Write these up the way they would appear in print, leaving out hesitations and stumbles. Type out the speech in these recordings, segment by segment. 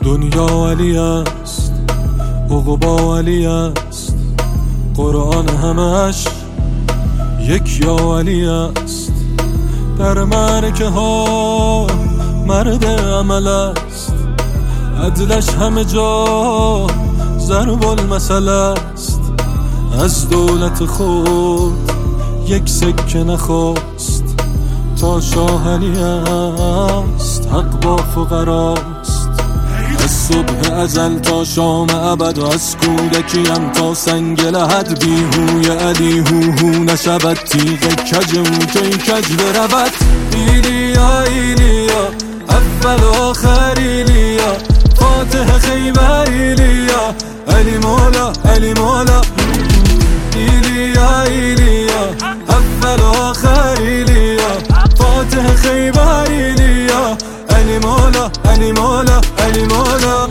دنیا علی است، عقبا علی است، قرآن همش یک یا علی است. در معرکه ها مرد عمل است، عدلش همه جا ضرب المثل است. از دولت خود یک سکه نخواست، تا شاه علی است، حق با فقراست. از صبح ازل تا شام ابد، و از کودکیم تا سنگ لحد، بیهوی علی هو نشود، تیغ کج او کی کج برود. ایلیا ایلیا اول و آخر ایلیا، فاتح خیبر ایلیا، علی مولا علی مولا. ایلیا ایلیا اول و آخر ایلیا، فاتح خیبر ایلیا، علی مولا علی مولا علی مولا.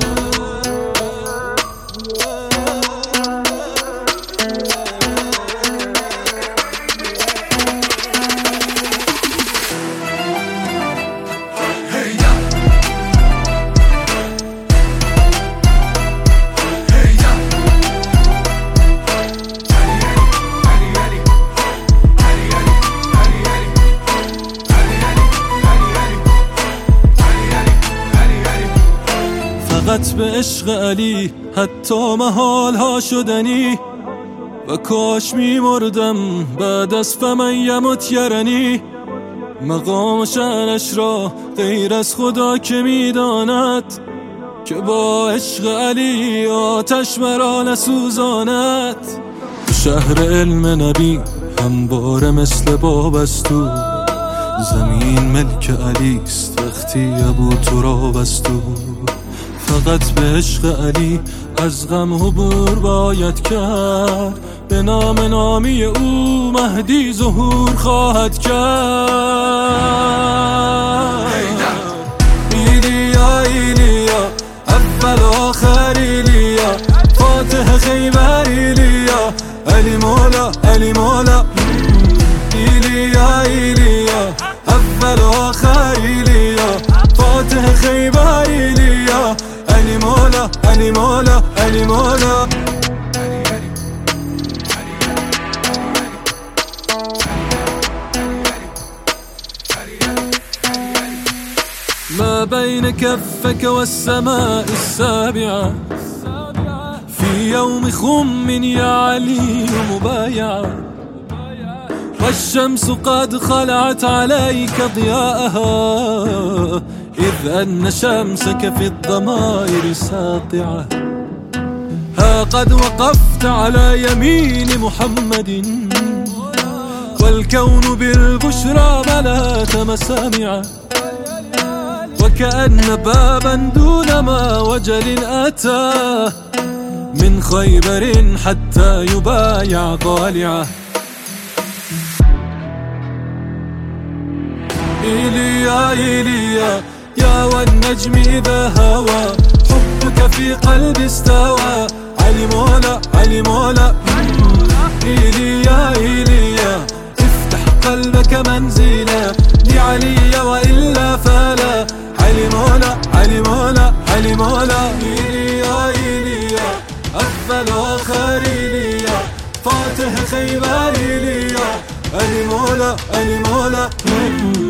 فقط به عشق علی حتی محال ها شدنی، و کاش می مردم بعد از فمن یمت یرنی. مقام شأنش را غیر از خدا که می داند، که با عشق علی آتش مرا نسوزاند. شهر علم نبی همواره مثل باب است او، زمین ملک علی است وقتی ابو تراب است او. فقط به عشق علی از غم عبور باید کرد، به نام نامی او مهدی ظهور خواهد کرد. ایلیا ایلیا اول و آخر ایلیا، فاتح خیبر ایلیا، علی مولا علی مولا. ایلیا ایلیا اول و آخر ایلیا، فاتح خیبر ایلیا، علی مولا علی مولا علی مولا. ما بين كفك والسماء السابعة، في يوم خم يا علي مبايعة، والشمس قد خلعت عليك ضياءها، إذ أن شمسك في الضمائر ساطعة. ها قد وقفت على يمين محمد، والكون بالبشرى ملأت مسامعه، وكأن بابا دون ما وجل أتى، من خيبر حتى يبايع ضالعه. إيليا إيليا يا والنجم إذا هوى، حبك في قلبي استوى، علي مولا علي مولا. إيليا إيليا افتح قلبك منزلا لعلي، وإلا فلا، علي مولا علي مولا علي مولا. إيليا إيليا أول وآخر إيليا، فاتح خيبر إيليا، علي مولا علي مولا.